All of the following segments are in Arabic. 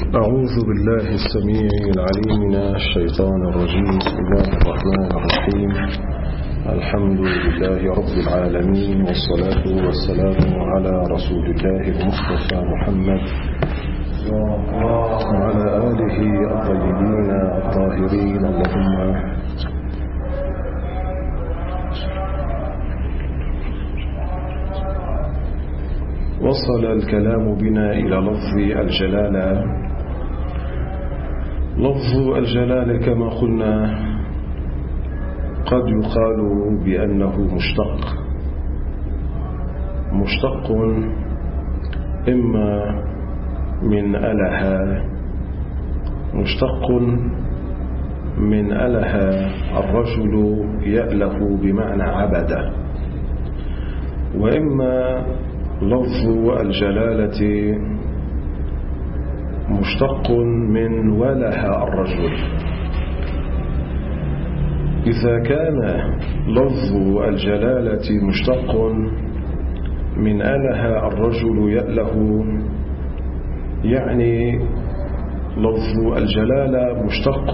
أعوذ بالله السميع العليم من الشيطان الرجيم. بسم الله الرحمن الرحيم. الحمد لله رب العالمين، والصلاة والسلام على رسول الله المصطفى محمد وعلى آله الطيبين الطاهرين. اللهم وصل الكلام بنا إلى لفظ الجلالة. لفظ الجلالة كما قلنا قد يقال بأنه مشتق إما من أله، مشتق من أله الرجل يأله بمعنى عبد، وإما لفظ الجلالة مشتق من وله الرجل. إذا كان لفظ الجلالة مشتق من أله الرجل يأله، يعني لفظ الجلالة مشتق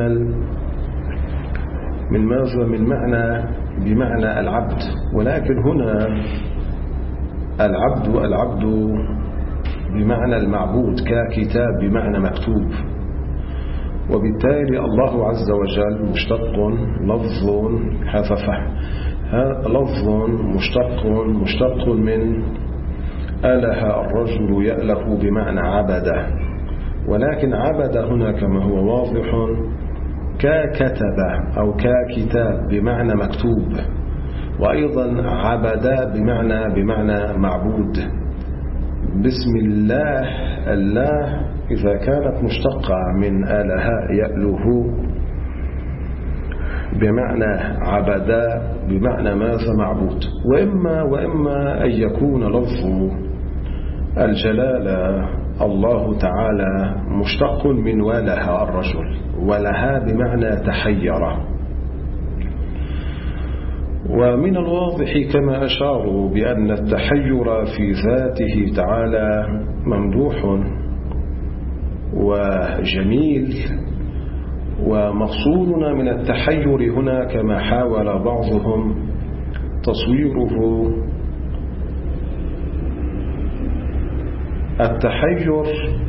من ماذا؟ من معنى بمعنى العبد، ولكن هنا العبد بمعنى المعبود، ككتاب بمعنى مكتوب، وبالتالي الله عز وجل مشتق لفظ مشتق من أله الرجل يأله بمعنى عبده، ولكن عبد هنا كما هو واضح ككتب أو ككتاب بمعنى مكتوب، وأيضا عبد بمعنى معبود. بسم الله إذا كانت مشتقة من آله يأله بمعنى عبد بمعنى ماذا؟ معبود. وإما أن يكون لفظ الجلالة الله تعالى مشتق من وله الرجل، ولها بمعنى تحير. ومن الواضح كما أشاروا بأن التحير في ذاته تعالى ممدوح وجميل، ومقصودنا من التحير هنا كما حاول بعضهم تصويره التحير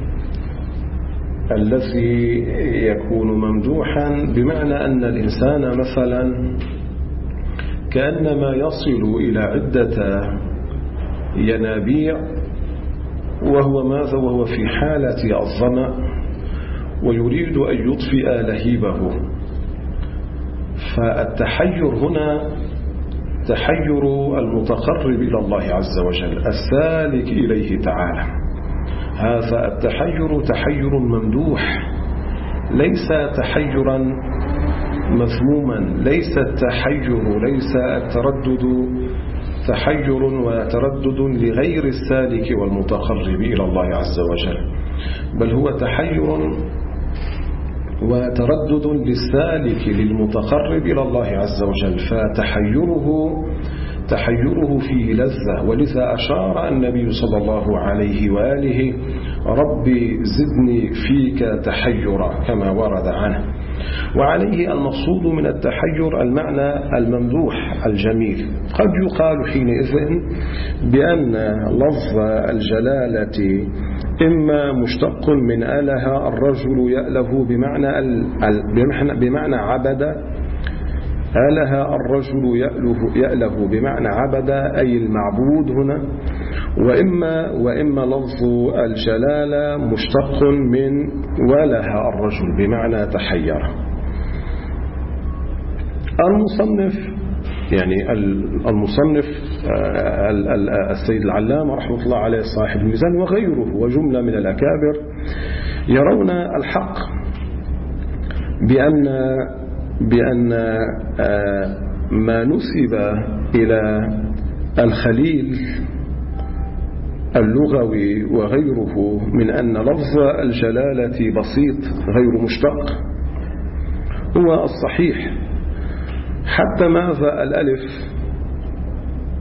الذي يكون ممدوحا بمعنى أن الإنسان مثلا كأنما يصل إلى عدة ينابيع وهو في حالة الظمأ ويريد أن يطفئ لهيبه. فالتحير هنا تحير المتقرب إلى الله عز وجل السالك إليه تعالى. هذا التحير تحير ممدوح، ليس تحيرا مذموما، ليس التردد تحير وتردد لغير السالك والمتقرب إلى الله عز وجل، بل هو تحير وتردد للسالك للمتقرب إلى الله عز وجل، فتحيره فيه لذة. ولذا أشار النبي صلى الله عليه وآله: ربي زدني فيك تحيرا، كما ورد عنه. وعليه المقصود من التحير المعنى الممدوح الجميل. قد يقال حينئذ بأن لفظ الجلالة إما مشتق من أله الرجل يأله بمعنى عبد، أله الرجل يأله بمعنى عبد أي المعبود هنا، وإما لفظ الجلالة مشتق من وله الرجل بمعنى تحير. المصنف السيد العلامة رحمة الله عليه صاحب الميزان وغيره وجملة من الأكابر يرون الحق بأن ما نسب إلى الخليل اللغوي وغيره من أن لفظ الجلالة بسيط غير مشتق هو الصحيح. حتى ماذا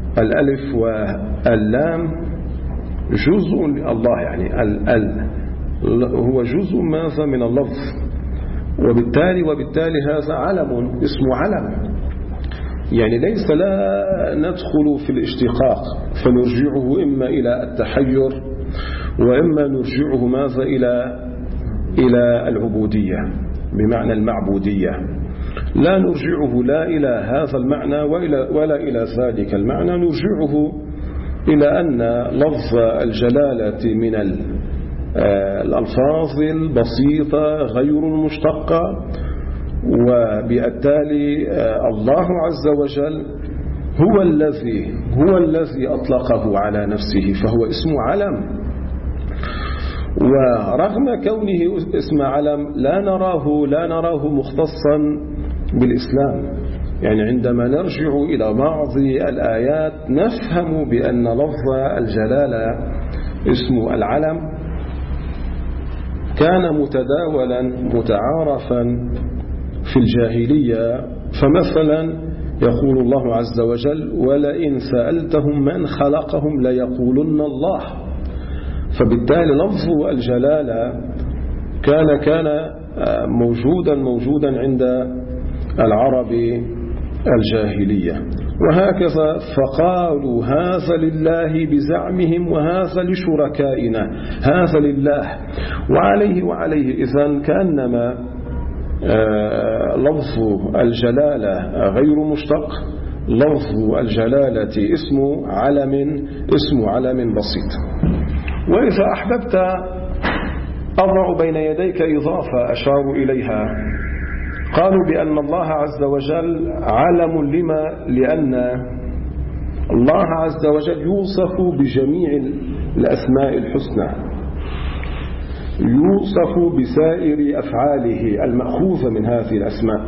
الألف واللام جزء الله، يعني هو جزء ماذا من اللفظ، وبالتالي هذا علم اسمه علم. يعني ليس لا ندخل في الاشتقاق فنرجعه إما إلى التحير وإما نرجعه ماذا إلى العبودية بمعنى المعبودية. لا نرجعه لا إلى هذا المعنى ولا إلى ذلك المعنى، نرجعه إلى أن لفظ الجلالة من الألفاظ البسيطة غير المشتقة، وبالتالي الله عز وجل هو الذي أطلقه على نفسه، فهو اسم علم. ورغم كونه اسم علم لا نراه مختصا بالإسلام. يعني عندما نرجع إلى بعض الآيات نفهم بأن لفظ الجلالة اسم العلم كان متداولا متعارفا في الجاهلية. فمثلا يقول الله عز وجل: ولئن سألتهم من خلقهم ليقولن الله. فبالتالي لفظ الجلالة كان موجودا عند العرب الجاهلية. وهكذا فقالوا هذا لله بزعمهم وهذا لشركائنا، هذا لله وعليه إذن كأنما لفظ الجلالة غير مشتق، لفظ الجلالة اسم علم بسيط. وإذا أحببت أضع بين يديك إضافة أشار إليها. قالوا بأن الله عز وجل علم لما؟ لأن الله عز وجل يوصف بجميع الأسماء الحسنى، يوصف بسائر أفعاله المأخوذة من هذه الأسماء،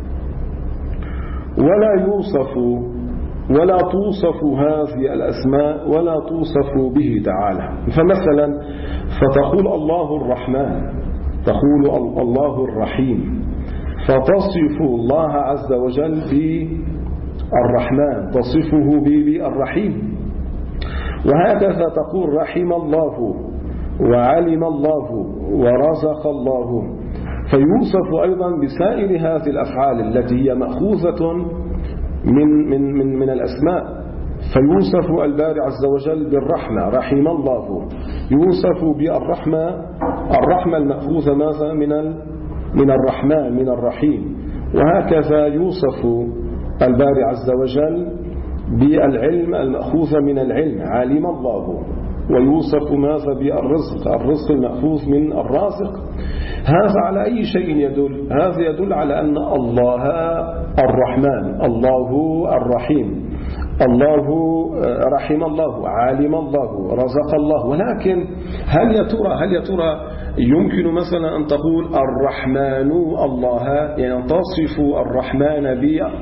ولا توصف هذه الأسماء ولا توصف به تعالى. فمثلا فتقول الله الرحمن، تقول الله الرحيم، فتصف الله عز وجل بالرحمن، تصفه بالرحيم. وهكذا تقول رحم الله وعلم الله ورزق الله، فيوصف أيضا بسائر هذه الأفعال التي هي مأخوذة من الأسماء. فيوصف الباري عز وجل بالرحمة، رحم الله، يوصف الرحمة المأخوذة ماذا؟ من الرحمن، من الرحيم. وهكذا يوصف الباري عز وجل بالعلم المأخوذ من العلم، علم الله، ويوصف ماذا؟ بالرزق المأخوذ من الرازق. هذا على أي شيء يدل؟ هذا يدل على أن الله الرحمن، الله الرحيم، الله رحم الله، علم الله، رزق الله. ولكن هل يا ترى يمكن مثلا أن تقول الرحمن الله، يعني تصف الرحمن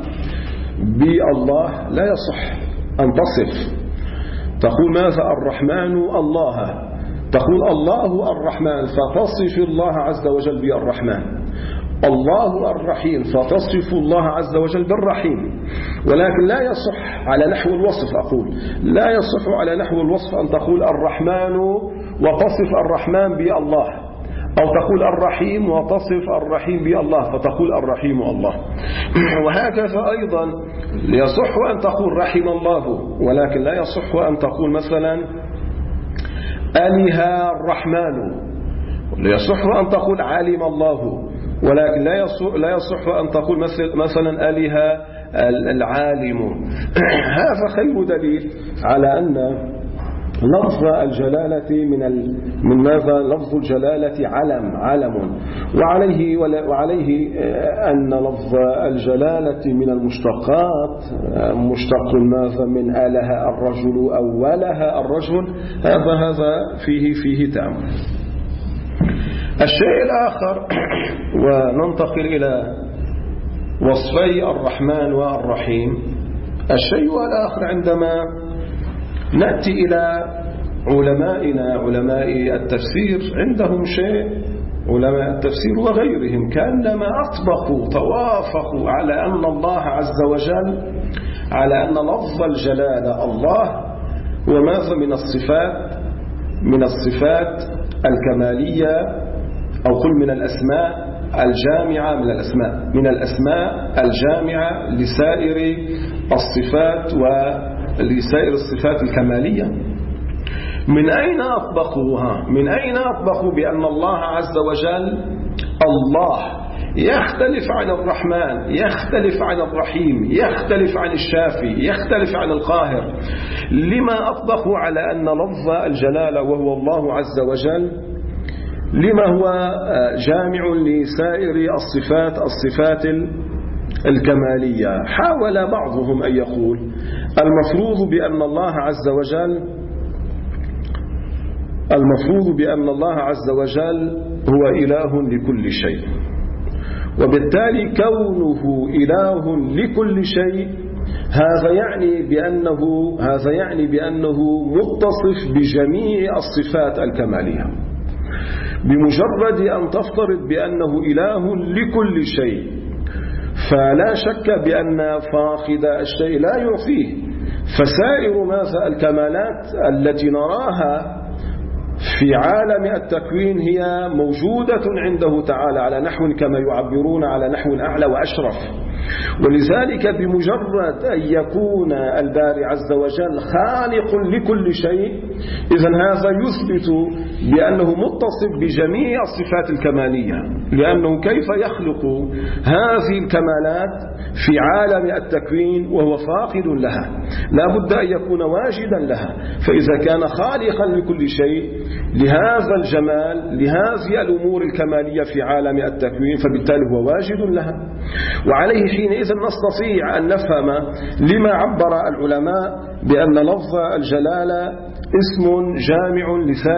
بالله؟ لا يصح أن تصف. تقول ماذا؟ الرحمن الله، تقول الله الرحمن فتصف الله عز وجل بالرحمن، الله الرحيم فتصف الله عز وجل بالرحيم. ولكن لا يصح على نحو الوصف، أقول لا يصح على نحو الوصف أن تقول الرحمن وتصف الرحمن بالله، أو تقول الرحيم وتصف الرحيم بالله فتقول الرحيم الله. وهكذا أيضا يصح أن تقول رحم الله، ولكن لا يصح أن تقول مثلا أله الرحمن. لا يصح أن تقول علم الله، ولكن لا يصح أن تقول مثلا أله العالم. هذا خير دليل على أن لفظ الجلالة من ماذا؟ لفظ الجلالة علم، وعليه أن لفظ الجلالة من المشتقات، مشتق ماذا؟ من آله الرجل أو وله الرجل. هذا فيه تأمل. الشيء الآخر، وننتقل إلى وصفي الرحمن والرحيم. الشيء الآخر عندما نأتي إلى علمائنا، علماء التفسير، عندهم شيء، علماء التفسير وغيرهم، كأنما توافقوا على أن الله عز وجل، على أن لفظ الجلالة الله وماذا من الصفات من الصفات الكمالية، أو قل من الأسماء الجامعة من الأسماء الجامعة لسائر الصفات ولسائر الصفات الكمالية. من أين أطبقوها؟ من أين أطبقوا بأن الله عز وجل الله يختلف عن الرحمن، يختلف عن الرحيم، يختلف عن الشافي، يختلف عن القاهر؟ لما أطبقوا على أن لفظ الجلالة وهو الله عز وجل لما هو جامع لسائر الصفات الكمالية؟ حاول بعضهم أن يقول المفروض بأن الله عز وجل هو إله لكل شيء، وبالتالي كونه إله لكل شيء هذا يعني بأنه متصف بجميع الصفات الكمالية. بمجرد أن تفترض بأنه إله لكل شيء فلا شك بأن فاقد الشيء لا يعطيه، فسائر الكمالات التي نراها في عالم التكوين هي موجودة عنده تعالى على نحو كما يعبرون على نحو أعلى وأشرف. ولذلك بمجرد أن يكون الباري عز وجل خالق لكل شيء، إذن هذا يثبت بأنه متصف بجميع الصفات الكمالية، لأنه كيف يخلق هذه الكمالات في عالم التكوين وهو فاقد لها؟ لا بد أن يكون واجدا لها. فإذا كان خالقا لكل شيء لهذا الجمال لهذه الأمور الكمالية في عالم التكوين فبالتالي هو واجد لها. وعليه حينئذ نستطيع أن نفهم لما عبر العلماء بأن لفظ الجلالة اسم جامع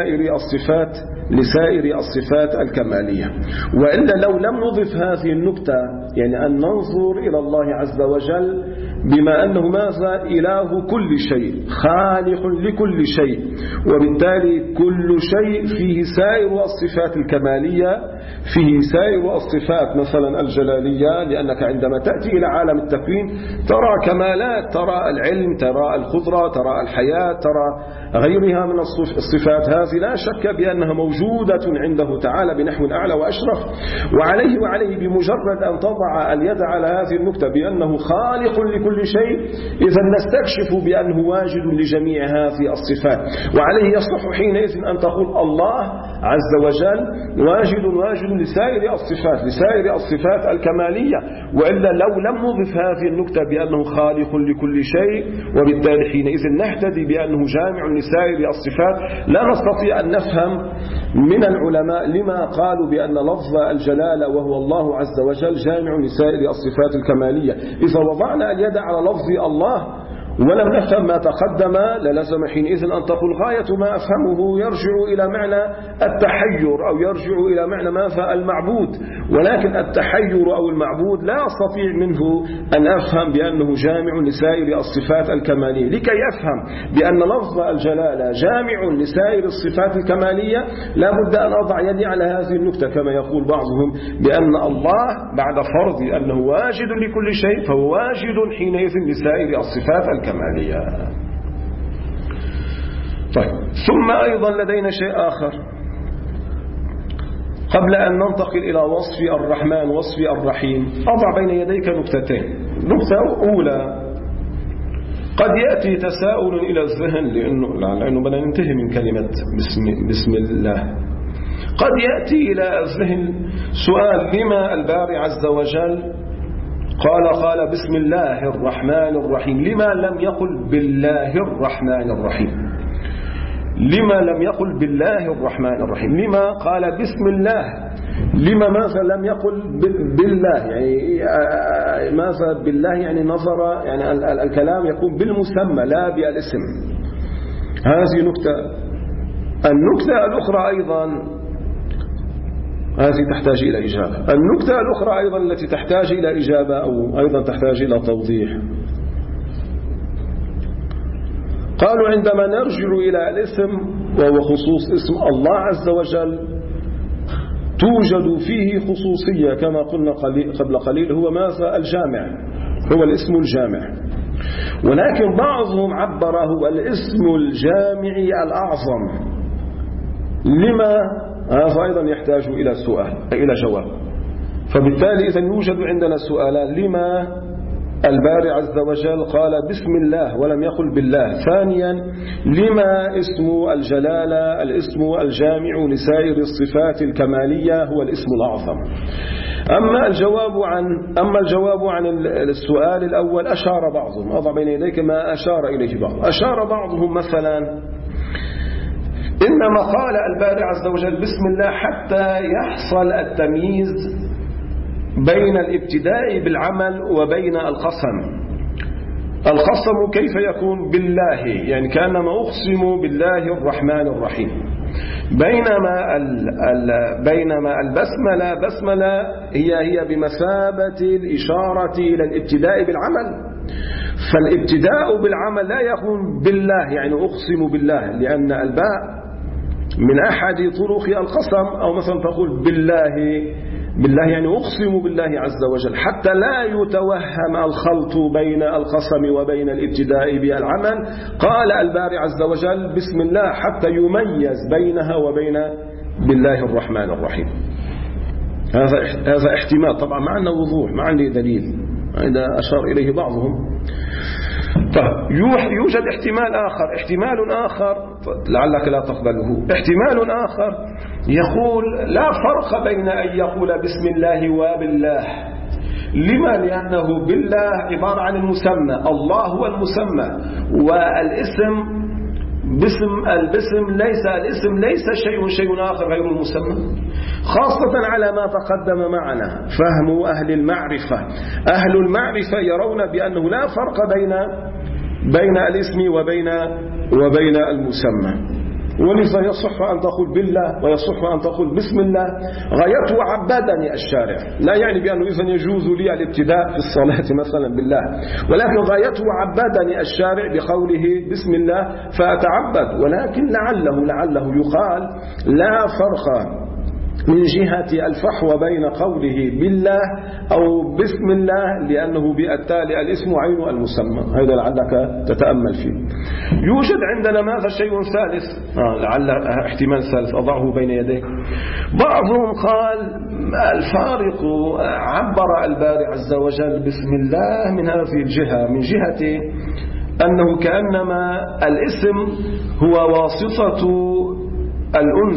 لسائر الصفات الكمالية. وإلا لو لم نضف هذه النكتة، يعني أن ننظر إلى الله عز وجل بما أنه ماذا؟ إله كل شيء، خالق لكل شيء، وبالتالي كل شيء فيه سائر الصفات الكمالية، فيه سائر الصفات مثلا الجلالية، لأنك عندما تأتي إلى عالم التكوين ترى كمالات، ترى العلم، ترى القدرة، ترى الحياة، ترى غيرها من الصفات. هذه لا شك بأنها موجودة عنده تعالى بنحو أعلى وأشرف. وعليه بمجرد أن تضع اليد على هذه النكتة بأنه خالق لكل شيء، إذا نستكشف بأنه واجد لجميع هذه الصفات. وعليه يصلح حينئذ أن تقول الله عز وجل واجد لسائر الصفات الكمالية. وإلا لو لم نضف هذه النكتة بأنه خالق لكل شيء، وبالتالي حينئذ نهتدي بأنه جامع لسائر الصفات، لا نستطيع أن نفهم من العلماء لما قالوا بأن لفظ الجلالة وهو الله عز وجل جامع لسائر الصفات الكمالية. إذا وضعنا اليد على لفظ الله ولم نفهم ما تقدم للزم حينئذ أن تقول غاية ما أفهمه يرجع إلى معنى التحير، أو يرجع إلى معنى ماذا؟ المعبود. ولكن التحير أو المعبود لا أستطيع منه أن أفهم بأنه جامع لسائر الصفات الكمالية. لكي أفهم بأن لفظ الجلالة جامع لسائر الصفات الكمالية لا بد أن أضع يدي على هذه النكتة كما يقول بعضهم بأن الله بعد فرض أنه واجد لكل شيء فهو واجد حينئذ لسائر الصفات الكمالية. طيب، ثم أيضا لدينا شيء آخر قبل أن ننتقل إلى وصف الرحمن وصف الرحيم. أضع بين يديك نكتتين. نكتة أولى، قد يأتي تساؤل إلى الذهن لأنه بدنا ننتهي من كلمة بسم الله. قد يأتي إلى الذهن سؤال: لما الباري عز وجل قال بسم الله الرحمن الرحيم؟ لما لم يقل بالله الرحمن الرحيم؟ لما لم يقل بالله الرحمن الرحيم؟ لما قال بسم الله؟ لما ماذا لم يقل بالله؟ يعني ماذا بالله؟ يعني نظر، يعني الكلام يكون بالمسمى لا بالاسم. هذه نكتة. النكتة الأخرى أيضا هذه تحتاج إلى إجابة. النكتة الأخرى أيضا التي تحتاج إلى إجابة أو أيضا تحتاج إلى توضيح، قالوا عندما نرجع إلى الاسم وهو خصوص اسم الله عز وجل توجد فيه خصوصية كما قلنا قبل قليل، هو ماذا؟ الجامع، هو الاسم الجامع. ولكن بعضهم عبره الاسم الجامع الأعظم، لما؟ هذا أيضا يحتاج إلى سؤال إلى جواب. فبالتالي إذن يوجد عندنا سؤالان: لما الباري عز وجل قال بسم الله ولم يقل بالله؟ ثانيا، لما اسم الجلالة الاسم الجامع لسائر الصفات الكمالية هو الاسم الأعظم؟ أما الجواب عن السؤال الأول أشار بعضهم، أضع بين يديك ما أشار إليه بعض. أشار بعضهم مثلا: إنما قال الباري عز وجل بسم الله حتى يحصل التمييز بين الابتداء بالعمل وبين القسم. القسم كيف يكون؟ بالله، يعني كأنما أقسم بالله الرحمن الرحيم. بينما البسملة هي بمثابة الإشارة إلى الابتداء بالعمل. فالابتداء بالعمل لا يكون بالله، يعني أقسم بالله، لأن الباء من أحد طرق القسم. أو مثلا تقول بالله يعني أقسم بالله عز وجل، حتى لا يتوهم الخلط بين القسم وبين الابتداء بالعمل. قال الباري عز وجل بسم الله حتى يميز بينها وبين بالله الرحمن الرحيم. هذا احتمال، طبعا ما عندنا وضوح، ما عندي دليل، إذا أشار إليه بعضهم. طيب، يوجد احتمال آخر لعلك لا تقبله. احتمال آخر يقول لا فرق بين أن يقول بسم الله وبالله. لما؟ لأنه بالله عبارة عن المسمى، الله هو المسمى، والاسم الاسم ليس شيء آخر غير المسمى، خاصة على ما تقدم معنا فهم أهل المعرفة. أهل المعرفة يرون بأنه لا فرق بين الاسم وبين المسمى. ولذا يصح أن تقول بالله ويصح أن تقول بسم الله. غايته عبدني الشارع، لا يعني بأنه إذن يجوز لي الابتداء في الصلاة مثلا بالله، ولكن غايته عبدني الشارع بقوله بسم الله فأتعبد. ولكن لعله يقال لا فرق من جهة الفحوى بين قوله بالله أو بسم الله، لأنه بالتالي الاسم عين المسمى. هذا لعلك تتأمل فيه. يوجد عندنا ماذا شيء ثالث، لعل احتمال ثالث أضعه بين يديك. بعضهم قال الفارق عبر الباري عز وجل بسم الله من هذه الجهة، من جهة أنه كأنما الاسم هو واسطة الأنس،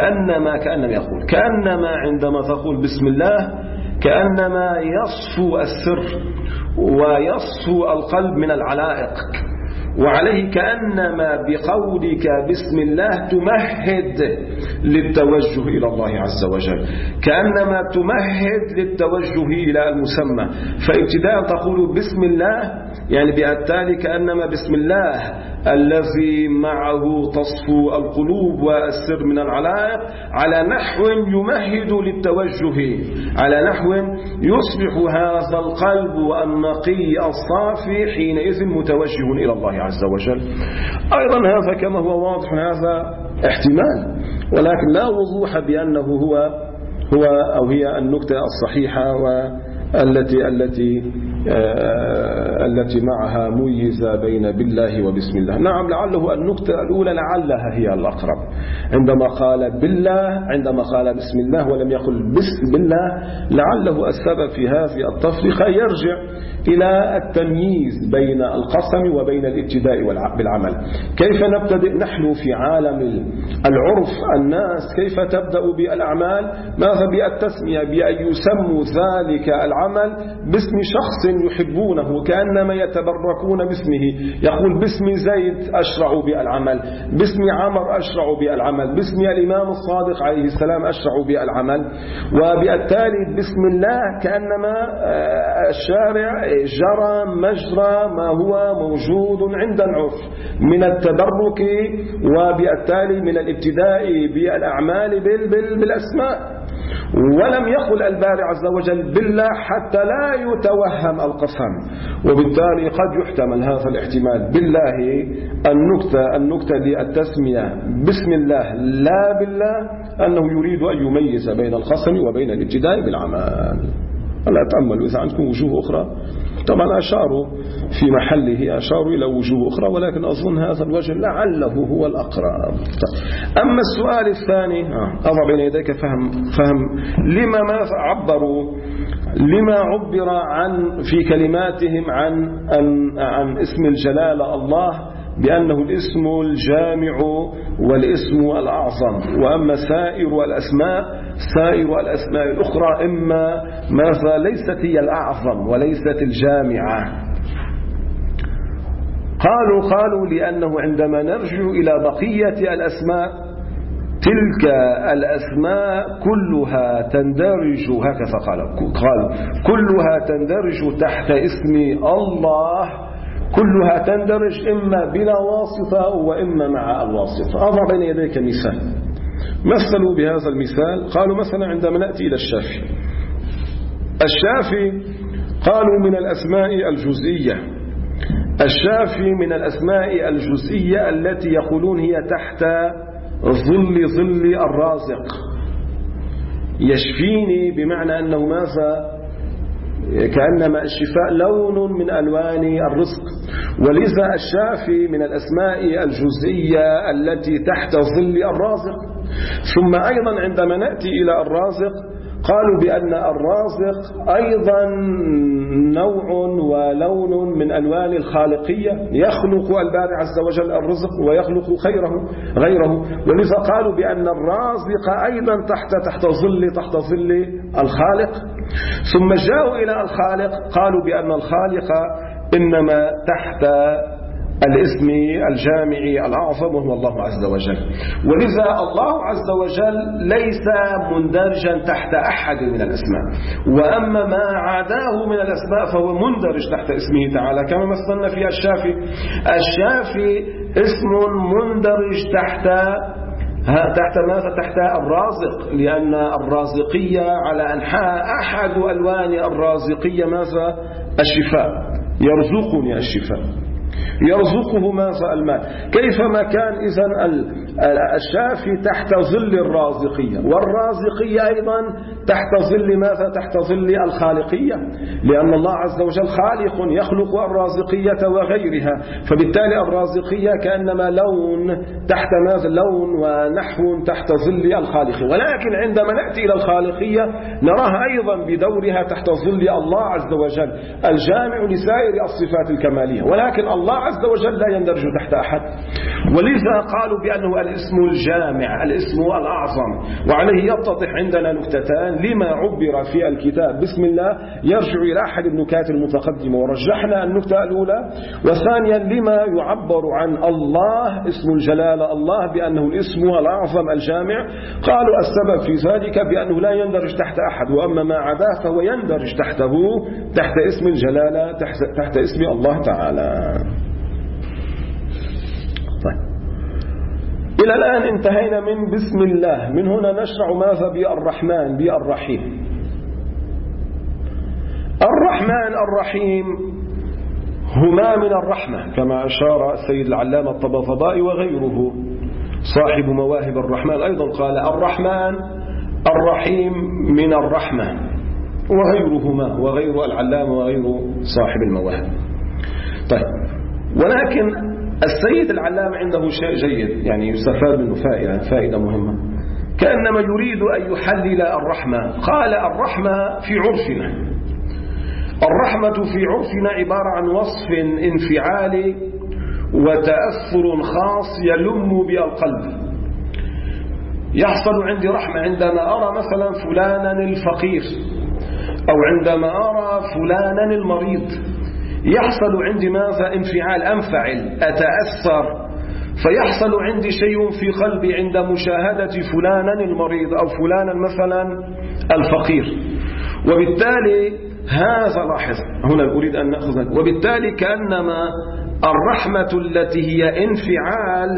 كأنما عندما تقول بسم الله كأنما يصفو السر ويصفو القلب من العلائق، وعليه كأنما بقولك بسم الله تمهد للتوجه إلى الله عز وجل، كأنما تمهد للتوجه إلى المسمى. فابتداء تقول بسم الله، يعني بالتالي كأنما بسم الله الذي معه تصفو القلوب والسر من العلائق على نحو يمهد للتوجه، على نحو يصبح هذا القلب النقي الصافي حينئذ متوجه إلى الله عز وجل. أيضا هذا كما هو واضح هذا احتمال، ولكن لا وضوح بأنه هو أو هي النكتة الصحيحة التي معها ميزة بين بالله وبسم الله. نعم، لعله النكتة الأولى لعلها هي الأقرب، عندما قال بالله، عندما قال بسم الله ولم يقل بسم الله، لعله السبب في هذه التفرقة يرجع إلى التمييز بين القسم وبين الابتداء بالعمل. كيف نبتدئ نحن في عالم العرف؟ الناس كيف تبدأ بالأعمال؟ ماذا بالتسمية؟ بأن يسموا ذلك العمل باسم شخص يحبونه، كأنما يتبركون باسمه. يقول باسم زيد أشرع بالعمل، باسم عمر أشرع بالعمل، باسم الإمام الصادق عليه السلام أشرع بالعمل. وبالتالي بسم الله كأنما الشارع جرى مجرى ما هو موجود عند العرف من التبرك، وبالتالي من الابتداء بالأعمال بالأسماء. ولم يقل الباري عز وجل بالله حتى لا يتوهم القسم، وبالتالي قد يحتمل هذا الاحتمال بالله النكتة للتسمية بسم الله لا بالله، أنه يريد أن يميز بين القسم وبين الابتداء بالعمل. لا تأملوا إذا عندكم وجوه أخرى. طبعا أشاروا في محله، أشاروا إلى وجوه أخرى، ولكن أظن هذا الوجه لعله هو الأقرب. أما السؤال الثاني أضع بين يديك فهم لما عبر عن في كلماتهم عن اسم الجلالة الله بأنه الاسم الجامع والاسم الأعظم، وأما سائر الأسماء الأخرى إما ماذا ليست هي الأعظم وليست الجامعة. قالوا لأنه عندما نرجع إلى بقية الأسماء تلك الأسماء كلها تندرج، هكذا قالوا كلها تندرج تحت اسم الله، كلها تندرج إما بلا واسطة وإما مع الواسطة. أضع بين يديك مثال، مثلوا بهذا المثال. قالوا مثلا عندما نأتي إلى الشافي قالوا من الأسماء الجزئية، الشافي من الأسماء الجزئية التي يقولون هي تحت ظل الرازق، يشفيني بمعنى أنه ماذا كأنما الشفاء لون من ألوان الرزق، ولذا الشافي من الأسماء الجزئية التي تحت ظل الرازق. ثم أيضا عندما نأتي إلى الرازق قالوا بأن الرازق أيضا نوع ولون من ألوان الخالقية، يخلق الباري عز وجل الرزق ويخلق غيره، ولذا قالوا بأن الرازق أيضا تحت ظل الخالق. ثم جاءوا إلى الخالق قالوا بأن الخالق إنما تحت الاسم الجامع الأعظم وهو الله عز وجل، ولذا الله عز وجل ليس مندرجا تحت أحد من الأسماء، وأما ما عداه من الأسماء فهو مندرج تحت اسمه تعالى، كما مثلنا في الشافي اسم مندرج تحت ماذا؟ تحت الرازق، لأن الرازقية على أنحاء أحد ألوان الرازقية ماذا؟ الشفاء، يرزقني الشفاء، يرزقه ماذا؟ المال. كيفما كان إذن الشافي تحت ظل الرازقية، والرازقية أيضا تحت ظل ماذا؟ تحت ظل الخالقية، لأن الله عز وجل خالق يخلق الرازقية وغيرها، فبالتالي الرازقية كأنما لون تحت ماذا؟ لون ونحو تحت ظل الخالق. ولكن عندما نأتي إلى الخالقية نراها أيضا بدورها تحت ظل الله عز وجل الجامع لسائر الصفات الكمالية، ولكن الله عز وجل لا يندرج تحت أحد، ولذا قالوا بأنه الاسم الجامع، الاسم الأعظم. وعليه يتضح عندنا نكتتان لما عبر في الكتاب بسم الله، يرجع إلى أحد النكات المتقدمة ورجحنا النكتة الأولى، وثانيا لما يعبر عن الله اسم الجلالة الله بأنه الاسم الأعظم الجامع. قالوا السبب في ذلك بأنه لا يندرج تحت أحد، وأما ما عداه فهو يندرج تحت اسم الجلالة، تحت اسم الله تعالى. طيب، إلى الآن انتهينا من بسم الله، من هنا نشرع ماذا؟ بالرحمن بالرحيم. الرحمن الرحيم هما من الرحمة، كما أشار السيد العلامة الطباطبائي وغيره صاحب مواهب الرحمن، أيضا قال الرحمن الرحيم من الرحمة، وغيرهما وغير العلامة وغير صاحب المواهب. طيب، ولكن السيد العلامة عنده شيء جيد، يعني يستفاد منه فائدة مهمة، كأنما يريد أن يحلل الرحمة. قال الرحمة في عرفنا، الرحمة في عرفنا عبارة عن وصف انفعالي وتأثر خاص يلم بالقلب. يحصل عندي رحمة عندما أرى مثلا فلانا الفقير، أو عندما أرى فلانا المريض، يحصل عندي ماذا؟ انفعال، أنفعل، أتأثر، فيحصل عندي شيء في قلبي عند مشاهدة فلانا المريض أو فلانا مثلا الفقير. وبالتالي هذا لاحظ هنا أريد أن نأخذ، وبالتالي كأنما الرحمة التي هي انفعال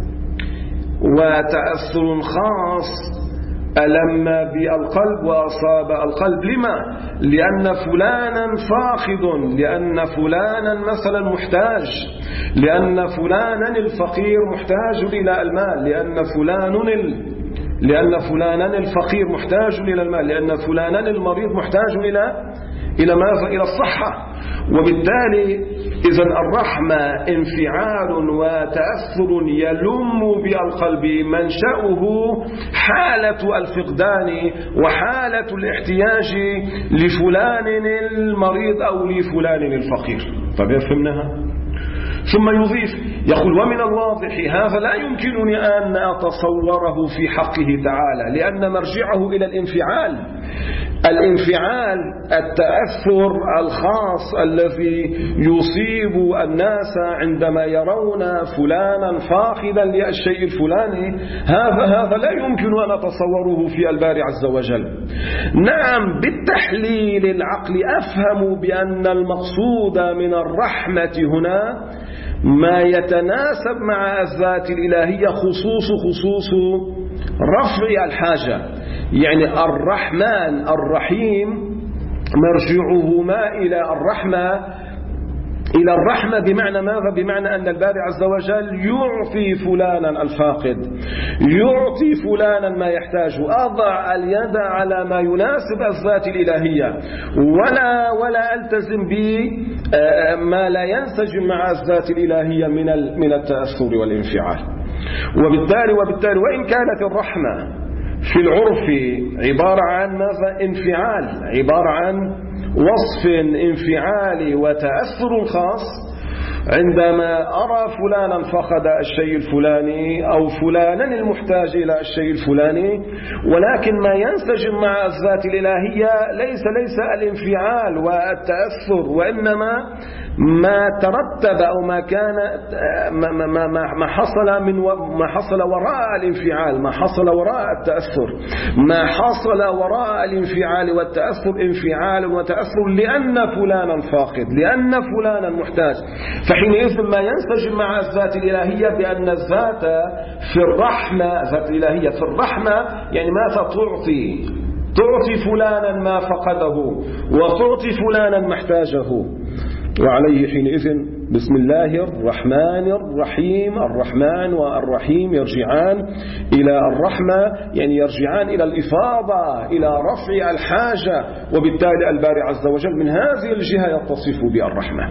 وتأثر خاص ألم بالقلب وأصاب القلب. لما؟ لأن فلانا فاقد، لأن فلانا مثلا محتاج، لأن فلانا الفقير محتاج إلى المال، لأن فلان لأن فلانا الفقير محتاج إلى المال، لأن فلانا المريض محتاج إلى ماذا؟ إلى الصحة. وبالتالي إذن الرحمة انفعال وتأثر يلم بالقلب منشأه حالة الفقدان وحالة الاحتياج لفلان المريض أو لفلان الفقير. طب يفهمناها؟ ثم يضيف يقول ومن الواضح هذا لا يمكنني أن أتصوره في حقه تعالى، لأن مرجعه إلى الانفعال التأثر الخاص الذي يصيب الناس عندما يرون فلانا فاقدا للشيء الفلاني، هذا لا يمكن أن أتصوره في الباري عز وجل. نعم بالتحليل العقلي أفهم بأن المقصود من الرحمة هنا ما يتناسب مع الذات الإلهية، خصوص رفع الحاجة. يعني الرحمن الرحيم مرجعهما إلى الرحمة بمعنى ماذا؟ بمعنى أن الباري عز وجل يعطي فلانا الفاقد، يعطي فلانا ما يحتاج. أضع اليد على ما يناسب الذات الإلهية ولا ألتزم بما لا ينسجم مع الذات الإلهية من التأثر والانفعال. وبالتالي وإن كانت الرحمة في العرف عبارة عن ماذا؟ انفعال، عبارة عن وصف انفعالي وتأثر خاص، عندما أرى فلانا فقد الشيء الفلاني أو فلانا المحتاج إلى الشيء الفلاني، ولكن ما ينسجم مع الذات الإلهية ليس الانفعال والتأثر، وإنما ما ترتب أو ما كان ما حصل وراء الانفعال، ما حصل وراء التأثر، ما حصل وراء الانفعال والتأثر انفعال وتأثر لأن فلانا فاقد، لأن فلانا محتاج. فحينئذ ما ينسجم مع الذات الإلهية بأن الذات في الرحمة، الذات الإلهية في الرحمة يعني ماذا؟ تعطي فلانا ما فقده وتعطي فلانا محتاجه. وعليه حينئذ بسم الله الرحمن الرحيم، الرحمن والرحيم يرجعان إلى الرحمة، يعني يرجعان إلى الإفاضة، إلى رفع الحاجة. وبالتالي الباري عز وجل من هذه الجهة يتصف بالرحمة.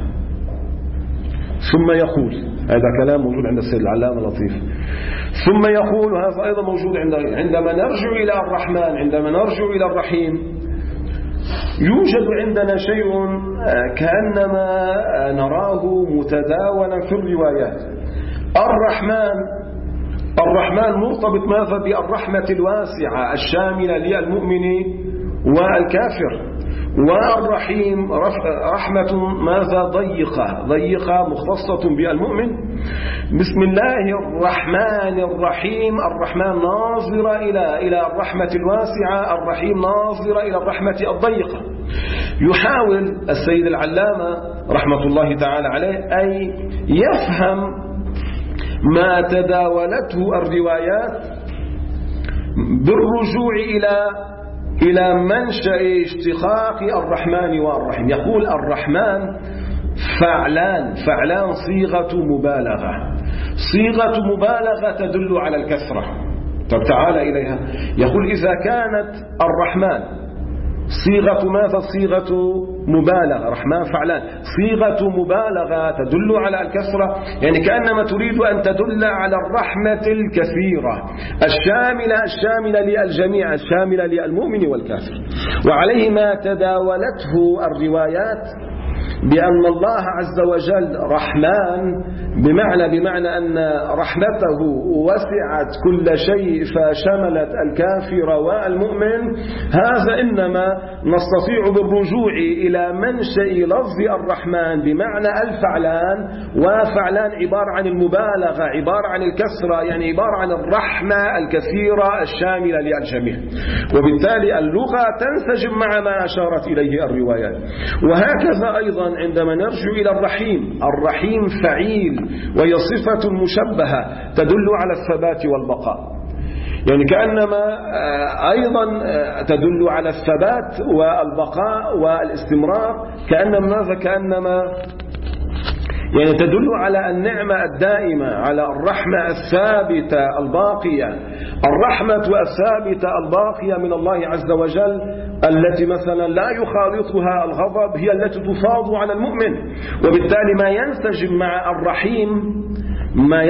ثم يقول، هذا كلام موجود عند السيد العلامة لطيف، ثم يقول هذا أيضا موجود عندما نرجع إلى الرحمن، عندما نرجع إلى الرحيم يوجد عندنا شيء كأنما نراه متداولا في الروايات. الرحمن مرتبط ماذا؟ بالرحمة الواسعة الشاملة للمؤمن والكافر، والرحيم رحمة ماذا؟ ضيقة مختصة بالمؤمن. بسم الله الرحمن الرحيم، الرحمن ناظر إلى الرحمة الواسعة، الرحيم ناظر إلى الرحمة الضيقة. يحاول السيد العلامة رحمة الله تعالى عليه أن يفهم ما تداولته الروايات بالرجوع إلى منشأ اشتقاق الرحمن والرحيم. يقول الرحمن فعلان صيغة مبالغة تدل على الكثرة. طب تعال إليها. يقول إذا كانت الرحمن صيغة ماذا؟ صيغة مبالغة، رحمن فعلان صيغة مبالغة تدل على الكثرة، يعني كأنما تريد أن تدل على الرحمة الكثيرة الشاملة للجميع، الشاملة للمؤمن والكافر. وعليه ما تداولته الروايات بأن الله عز وجل رحمن بمعنى أن رحمته وسعت كل شيء فشملت الكافر والمؤمن. هذا إنما نستطيع بالرجوع إلى منشأ لفظ الرحمن بمعنى الفعلان، وفعلان عبارة عن المبالغة، عبارة عن الكثرة، يعني عبارة عن الرحمة الكثيرة الشاملة للجميع. وبالتالي اللغة تنسجم مع ما أشارت إليه الروايات. وهكذا أيضا عندما نرجع إلى الرحيم فعيل، وهي صفة مشبهة تدل على الثبات والبقاء، يعني كأنما أيضا تدل على الثبات والبقاء والاستمرار، كأنما يعني تدل على النعمة الدائمة، على الرحمة الثابتة الباقية، الرحمة الثابتة الباقية من الله عز وجل التي مثلا لا يخالطها الغضب، هي التي تفاض على المؤمن. وبالتالي ما ينسجم مع الرحيم، ما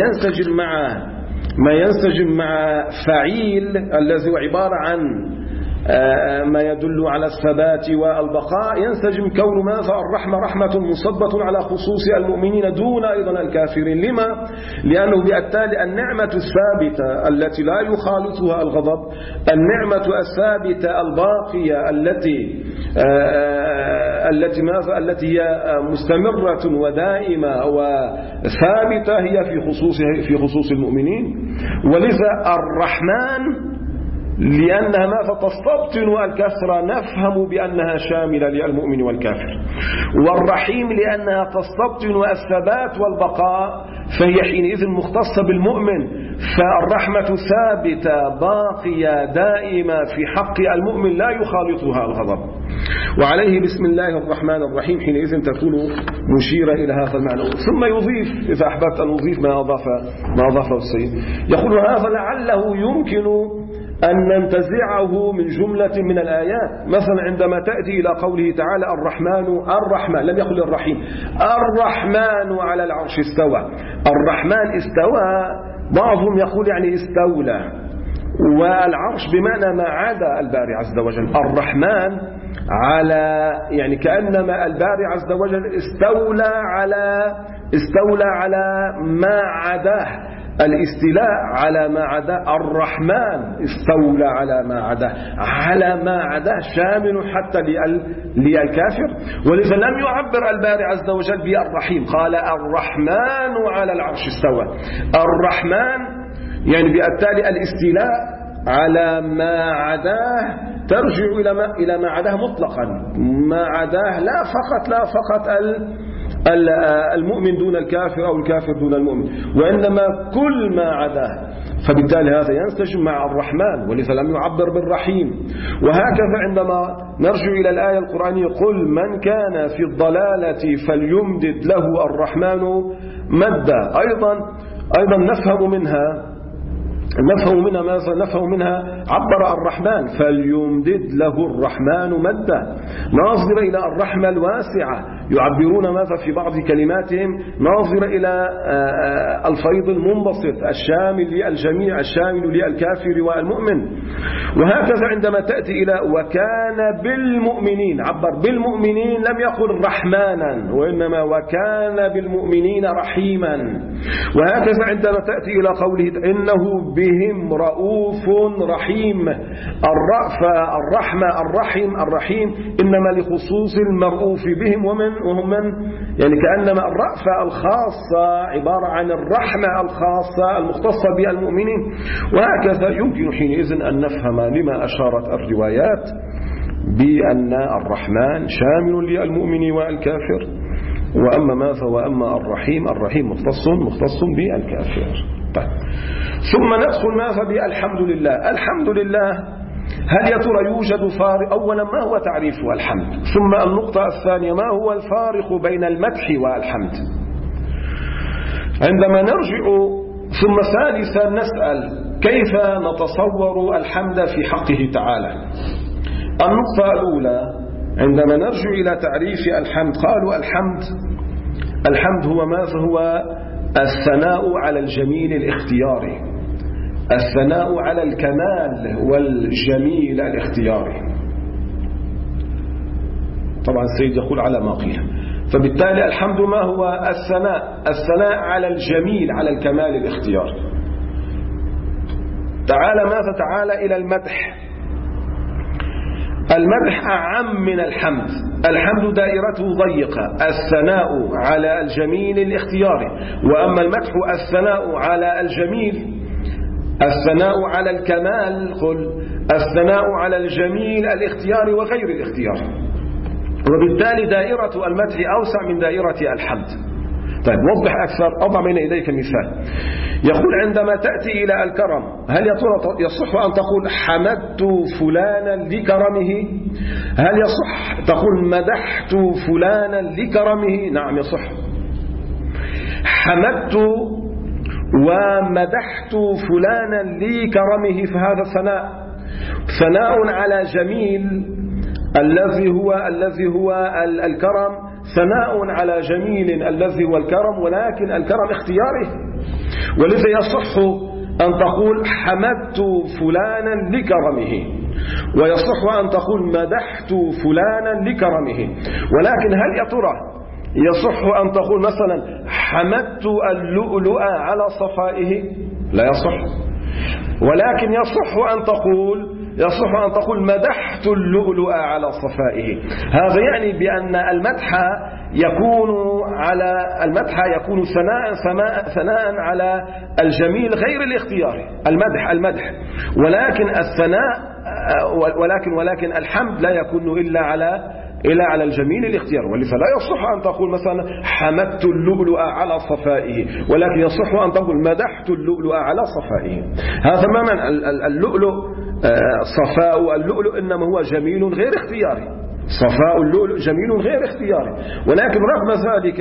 ينسجم مع فعيل الذي هو عبارة عن ما يدل على الثبات والبقاء، ينسجم كون ماذا؟ الرحمة رحمة مصبة على خصوص المؤمنين دون أيضا الكافرين. لما؟ لأنه بالتالي النعمة الثابتة التي لا يخالطها الغضب، النعمة الثابتة الباقية التي هي مستمرة ودائمة وثابتة هي في خصوص المؤمنين. ولذا الرحمن لأنها ما تستبطن الكثرة نفهم بأنها شاملة للمؤمن والكافر، والرحيم لأنها تستبطن الثبات والبقاء فهي حينئذ مختصة بالمؤمن. فالرحمة ثابتة باقية دائمة في حق المؤمن لا يخالطها الغضب. وعليه بسم الله الرحمن الرحيم حينئذ تكون مشيرة إلى هذا المعنى. ثم يضيف إذا أحببت أن يضيف ما أضافه السيد، يقول هذا لعله يمكن أن ننتزعه من جملة من الآيات. مثلا عندما تأتي إلى قوله تعالى الرحمن لم يقل الرحيم، الرحمن على العرش استوى. الرحمن استوى بعضهم يقول يعني استولى، والعرش بمعنى ما عدا الباري عز وجل. الرحمن على يعني كأنما الباري عز وجل استولى على ما عداه، الاستيلاء على ما عداه. الرحمن استولى على ما عداه شامل حتى للكافر. ولذا لم يعبر الباري عز وجل بالرحيم، قال الرحمن على العرش استوى. الرحمن يعني بالتالي الاستيلاء على ما عداه ترجع إلى ما عداه مطلقا، ما عداه لا فقط المؤمن دون الكافر أو الكافر دون المؤمن، وإنما كل ما عداه. فبالتالي هذا ينسجم مع الرحمن، ولذا لم يعبر بالرحيم. وهكذا عندما نرجع إلى الآية القرآنية قل من كان في الضلالة فليمدد له الرحمن مدا، أيضا نفهم منها ماذا؟ نفهم منها عبر الرحمن فليمدد له الرحمن مدا، ناظر إلى الرحمة الواسعة. يعبرون ماذا في بعض كلماتهم؟ ناظر إلى الفيض المنبسط الشامل للجميع، الشامل للكافر والمؤمن. وهكذا عندما تأتي إلى وكان بالمؤمنين، عبر بالمؤمنين لم يقل رحمانا، وإنما وكان بالمؤمنين رحيما. وهكذا عندما تأتي إلى قوله إنه بهم رؤوف رحيم، الرحيم إنما لخصوص المرؤوف بهم وهم من يعني كأنما الرأفة الخاصة عبارة عن الرحمة الخاصة المختصة بالمؤمنين. وهكذا يمكن حينئذ أن نفهم لما أشارت الروايات بأن الرحمن شامل للمؤمن والكافر، وأما الرحيم مختص بالكافر. طيب. ثم ندخل ماذا بالحمد لله. الحمد لله هل يا ترى يوجد فارق؟ أولا ما هو تعريف الحمد؟ ثم النقطة الثانية ما هو الفارق بين المدح والحمد؟ عندما نرجع ثم ثالثا نسأل كيف نتصور الحمد في حقه تعالى. النقطة الأولى عندما نرجع إلى تعريف الحمد قالوا الحمد هو ماذا؟ هو الثناء على الجميل الاختياري، الثناء على الكمال والجميل الاختياري. طبعا السيد يقول على ما قيل. فبالتالي الحمد ما هو؟ الثناء على الجميل على الكمال الاختياري. تعالى إلى المدح. المدح أعم من الحمد. الحمد دائرته ضيقة، الثناء على الجميل الاختياري. وأما المدح الثناء على الجميل، الثناء على الكمال، قل الثناء على الجميل الاختياري وغير الاختياري. وبالتالي دائرة المدح أوسع من دائرة الحمد. طيب وضح أكثر. أضع بين يديك مثال. يقول عندما تأتي إلى الكرم هل يصح أن تقول حمدت فلانا لكرمه؟ هل يصح تقول مدحت فلانا لكرمه؟ نعم يصح. حمدت ومدحت فلانا لكرمه، فهذا ثناء على جميل الذي هو الكرم، ثناء على جميل الذي هو الكرم، ولكن الكرم اختياري. ولذا يصح أن تقول حمدت فلانا لكرمه، ويصح أن تقول مدحت فلانا لكرمه. ولكن هل يا ترى يصح أن تقول مثلا حمدت اللؤلؤ على صفائه؟ لا يصح. ولكن يصح أن تقول مدحت اللؤلؤ على صفائه. هذا يعني بأن المدح يكون ثناء على الجميل غير الاختياري، المدح. ولكن الثناء ولكن الحمد لا يكون إلا على الجميل الاختيار. ولذا لا يصح أن تقول مثلا حمدت اللؤلؤ على صفائه، ولكن يصح أن تقول مدحت اللؤلؤ على صفائه. هذا معنى اللؤلؤ، صفاء اللؤلؤ إنما هو جميل غير اختياري، صفاء اللؤلؤ جميل غير اختياري. ولكن رغم ذلك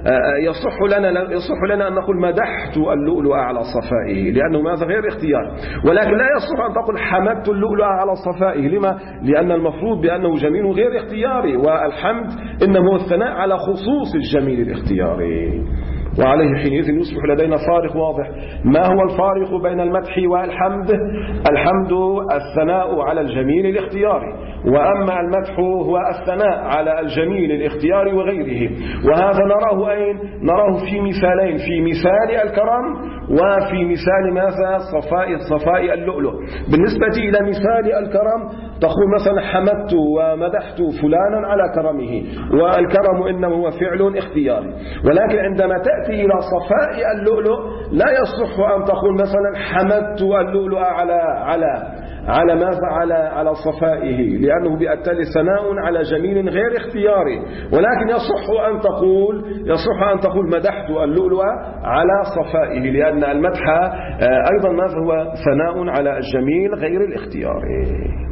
يصح لنا أن نقول مدحت اللؤلؤ على صفائه، لأنه ماذا غير اختياري. ولكن لا يصح أن تقول حمدت اللؤلؤ على صفائه. لما؟ لأن المفروض بأنه جميل غير اختياري، والحمد إنما هو الثناء على خصوص الجميل الاختياري. وعليه حينئذ يصبح لدينا فارق واضح. ما هو الفارق بين المدح والحمد؟ الحمد الثناء على الجميل الاختياري، وأما المدح هو الثناء على الجميل الاختياري وغيره. وهذا نراه أين؟ نراه في مثالين، في مثال الكرم وفي مثال ماذا؟ صفاء اللؤلؤ. بالنسبة إلى مثال الكرم تقول مثلا حمدت ومدحت فلانا على كرمه، والكرم إنما هو فعل اختياري. ولكن عندما تأتي إلى صفاء اللؤلؤ لا يصح أن تقول مثلا حمدت اللؤلؤ على ماذا؟ على صفائه، لأنه بالتالي ثناء على جميل غير اختياري. ولكن يصح أن تقول مدحت اللؤلؤ على صفائه، لأن المدح أيضا ماذا هو؟ ثناء على الجميل غير الاختياري.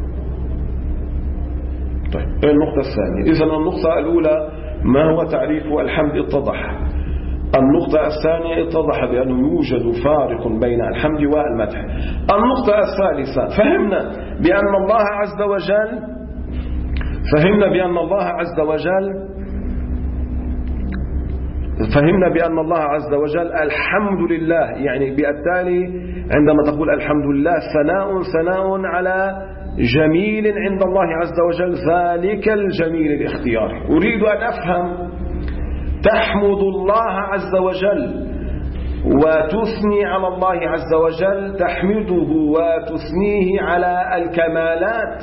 طيب، النقطة الثانية. إذن النقطة الأولى ما هو تعريف الحمد اتضح. النقطة الثانية اتضح بأنه يوجد فارق بين الحمد والمدح. النقطة الثالثة، فهمنا بأن الله عز وجل الحمد لله، يعني بالتالي عندما تقول الحمد لله ثناء على جميل عند الله عز وجل، ذلك الجميل الاختياري. أريد أن أفهم، تحمد الله عز وجل وتثني على الله عز وجل، تحمده وتثنيه على الكمالات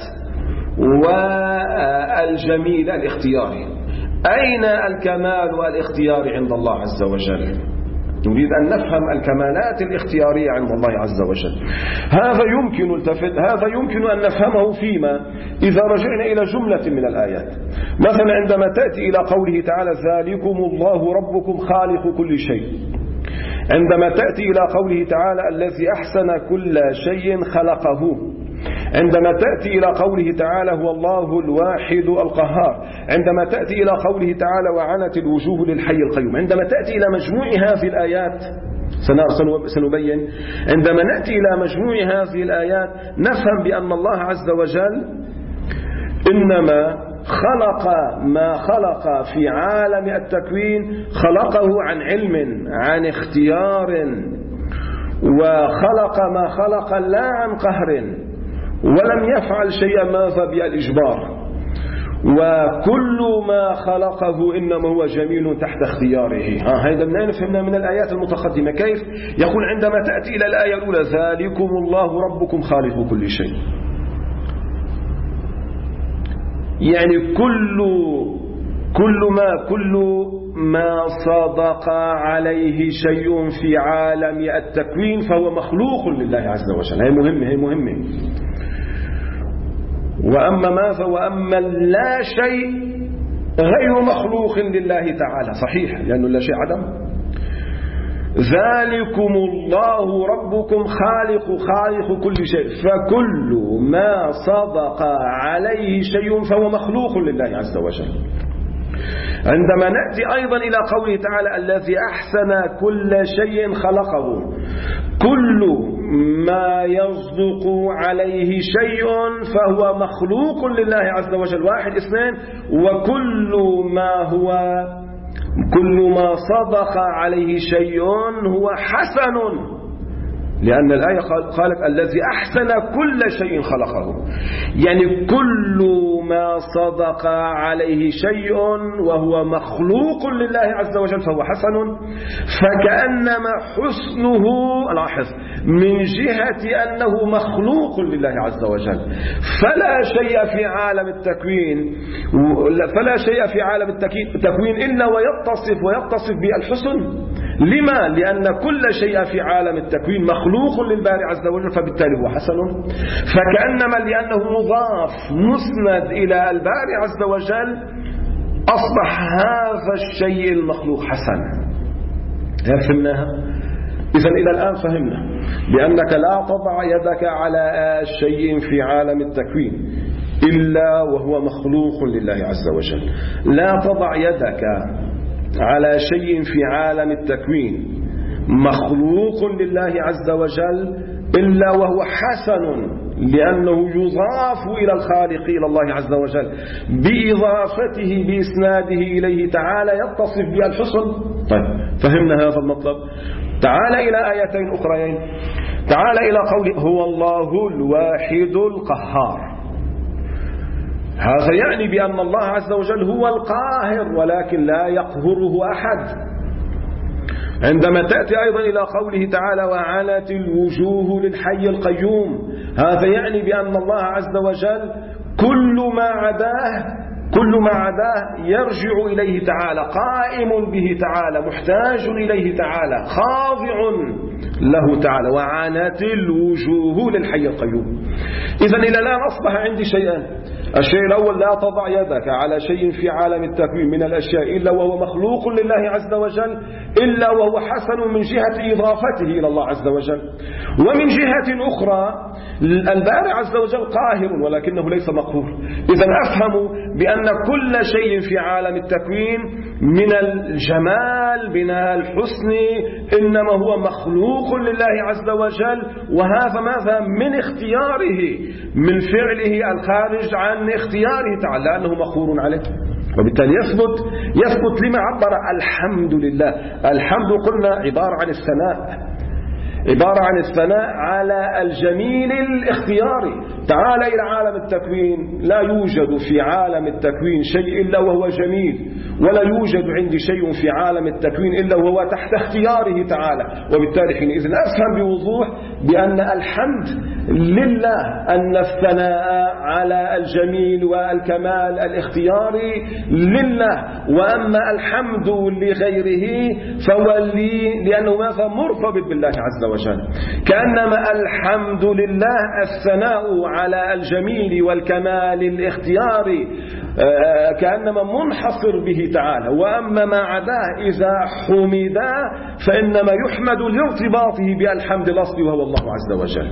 والجميل الاختياري. أين الكمال والاختيار عند الله عز وجل؟ نريد أن نفهم الكمالات الاختيارية عند الله عز وجل. هذا يمكن أن نفهمه فيما إذا رجعنا إلى جملة من الآيات. مثلا عندما تأتي إلى قوله تعالى ذلكم الله ربكم خالق كل شيء، عندما تأتي إلى قوله تعالى الذي أحسن كل شيء خلقه، عندما تأتي إلى قوله تعالى هو الله الواحد القهار، عندما تأتي إلى قوله تعالى وعنت الوجوه للحي القيوم، عندما تأتي إلى مجموع هذه الآيات سنبين، عندما نأتي إلى مجموع هذه الآيات نفهم بأن الله عز وجل إنما خلق ما خلق في عالم التكوين خلقه عن علم، عن اختيار، وخلق ما خلق لا عن قهر، ولم يفعل شيئا ماذا بالإجبار، وكل ما خلقه إنما هو جميل تحت اختياره. هذا من أين فهمنا؟ من الآيات المتقدمة. كيف؟ يقول عندما تأتي إلى الآية الأولى ذلكم الله ربكم خالق كل شيء، يعني كل ما صدق عليه شيء في عالم التكوين فهو مخلوق لله عز وجل. هي مهمة. وأما ماذا؟ وأما لا شيء غير مخلوق لله تعالى، صحيح، لأنه لا شيء عدم. ذلكم الله ربكم خالق كل شيء، فكل ما صدق عليه شيء فهو مخلوق لله عز وجل. عندما نأتي أيضا إلى قوله تعالى الذي أحسن كل شيء خلقه، كل ما يصدق عليه شيء فهو مخلوق لله عز وجل، واحد اثنين، كل ما صدق عليه شيء هو حسن، لأن الآية قالت الذي أحسن كل شيء خلقه، يعني كل ما صدق عليه شيء وهو مخلوق لله عز وجل فهو حسن. فكأنما حسنه لاحظ من جهة أنه مخلوق لله عز وجل، فلا شيء في عالم التكوين إلا ويتصف بالحسن. لما؟ لأن كل شيء في عالم التكوين مخلوق للباري عز وجل، فبالتالي هو حسن. فكأنما لأنه مضاف مسند إلى الباري عز وجل أصبح هذا الشيء المخلوق حسنا. فهمناها؟ إذن إلى الآن فهمنا بأنك لا تضع يدك على شيء في عالم التكوين إلا وهو مخلوق لله عز وجل. لا تضع يدك على شيء في عالم التكوين مخلوق لله عز وجل إلا وهو حسن، لأنه يضاف إلى الخالق إلى الله عز وجل بإضافته بإسناده إليه تعالى يتصف بالحسن. طيب فهمنا هذا المطلب. تعال إلى آيتين أخرين. تعال إلى قوله هو الله الواحد القهار. هذا يعني بأن الله عز وجل هو القاهر ولكن لا يقهره أحد. عندما تأتي أيضا إلى قوله تعالى وعنت الوجوه للحي القيوم، هذا يعني بأن الله عز وجل كل ما عداه يرجع إليه تعالى، قائم به تعالى، محتاج إليه تعالى، خاضع له تعالى. وعنت الوجوه للحي القيوم. إذن إلى الآن أصبح عندي شيئان. الشيء الأول لا تضع يدك على شيء في عالم التكوين من الأشياء إلا وهو مخلوق لله عز وجل إلا وهو حسن من جهة إضافته إلى الله عز وجل. ومن جهة أخرى الباري عز وجل قاهر ولكنه ليس مقهور. إذن أفهم بأن كل شيء في عالم التكوين من الجمال من الحسن إنما هو مخلوق لله عز وجل، وهذا ماذا؟ من اختياره، من فعله الخارج عن اختياره تعالى لأنه مخور عليه. وبالتالي يثبت لما عبر الحمد لله. الحمد قلنا عبارة عن الثناء على الجميل الاختياري. تعال إلى عالم التكوين، لا يوجد في عالم التكوين شيء إلا وهو جميل، ولا يوجد عندي شيء في عالم التكوين إلا وهو تحت اختياره تعالى. وبالتالي حينئذ أفهم بوضوح بأن الحمد لله، أن الثناء على الجميل والكمال الاختياري لله، وأما الحمد لغيره فهو لأنه ماذا؟ مرتبط بالله عز وجل. كأنما الحمد لله الثناء على الجميل والكمال الاختياري كأنما منحصر به تعالى، وأما ما عداه إذا حمد فإنما يحمد لارتباطه بالحمد الأصلي وهو الله عز وجل.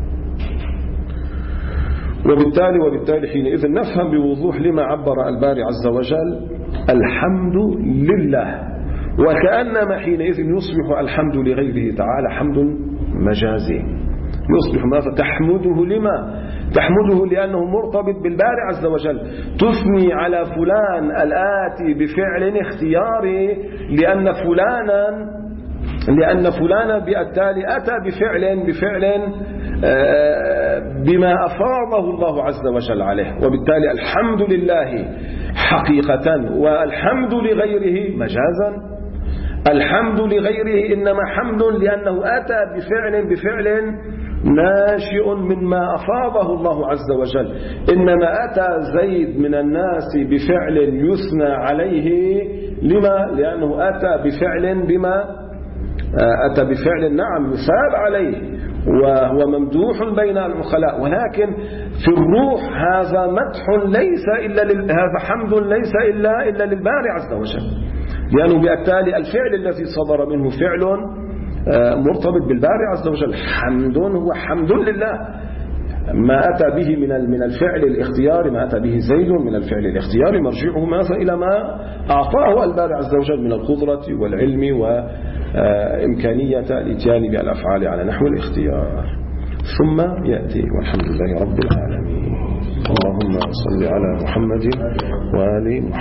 وبالتالي حينئذ نفهم بوضوح لما عبر الباري عز وجل الحمد لله، وكأنما حينئذ يصبح الحمد لغيره تعالى حمد مجازي. يصبح ماذا؟ تحمده لما؟ تحمده لأنه مرتبط بالباري عز وجل. تثني على فلان الآتي بفعل اختياري لأن فلانا بالتالي أتى بفعل بما أفاضه الله عز وجل عليه. وبالتالي الحمد لله حقيقة والحمد لغيره مجازا. الحمد لغيره إنما حمد لأنه أتى بفعل ناشئ مما أفاضه الله عز وجل. إنما أتى زيد من الناس بفعل يثنى عليه لما؟ لأنه أتى بفعل نعم يثاب عليه وهو ممدوح بين الخلاء، ولكن في الروح هذا مدح هذا حمد ليس إلا للباري عز وجل، لأنه بالتالي الفعل الذي صدر منه فعل مرتبط بالباري عز وجل. حمد هو حمد لله، ما أتى به من الفعل الاختياري، ما أتى به زيد من الفعل الاختياري مرجعه ماذا؟ إلى ما أعطاه الباري عز وجل من القدرة والعلم وإمكانية الإتيان بالأفعال على نحو الاختيار. ثم يأتي والحمد لله رب العالمين. اللهم صل على محمد وآل محمد.